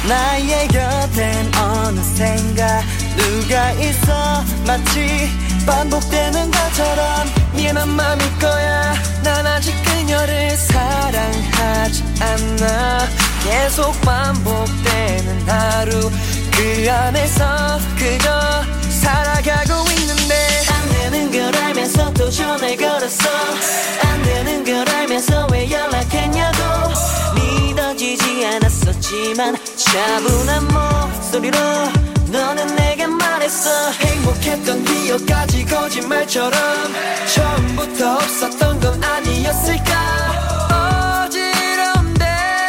나의 곁엔 어느샌가 누가 있어 마치 반복되는 것처럼 미안한 맘일 거야. 난 아직 그녀를 사랑하지 않아. 계속 반복되는 하루 그 안에서 그저 살아가고 있는데 안 되는 걸 알면서 또 전화를 걸었어. 안 되는 걸 알면서 왜 연락했냐고. 믿어지지 않았었지만 차분한 목소리로 너는 내게 말했어. 행복했던 기억까지 거짓말처럼 처음부터 없었던 건 아니었을까. 어지러운데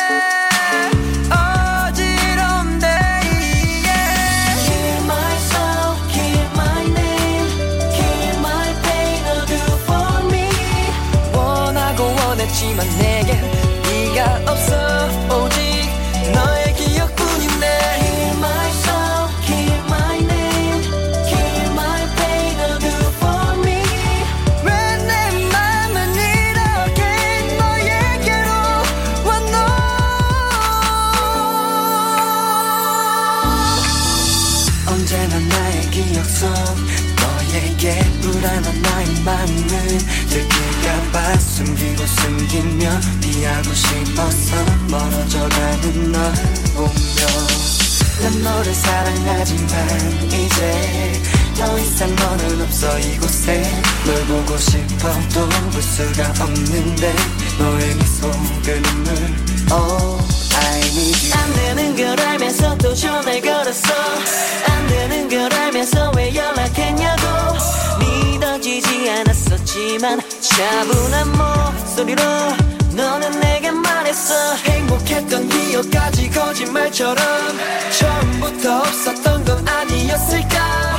어지러운데 yeah. Kill my soul, kill my name, kill my pain, or do for me. 원하고 원했지만 내겐 네가 없어. 오직 너의 기억뿐인데. Kill my soul, kill my name, kill my pain, or do for me. 왜 내 맘은 이렇게 너에게로 왔노. 언제나 나의 기억 속 너에게 불안한 나의 마음을 들킬까봐 숨기고 숨기며 피하고 싶어서 멀어져가는 널 보며 난 너를 사랑하지만 이제 더 이상 너는 없어 이곳에. 널 보고 싶어도 볼 수가 없는데 너의 미소 그 눈물 Oh I need you. 안 되는 걸 알면서 또 전화를 걸었어. 안 되는 걸 알면서 왜 연락했냐고. 믿어지지 않았었지만 차분한 목소리로 너는 내게 말했어. 행복했던 기억까지 거짓말처럼 처음부터 없었던 건 아니었을까.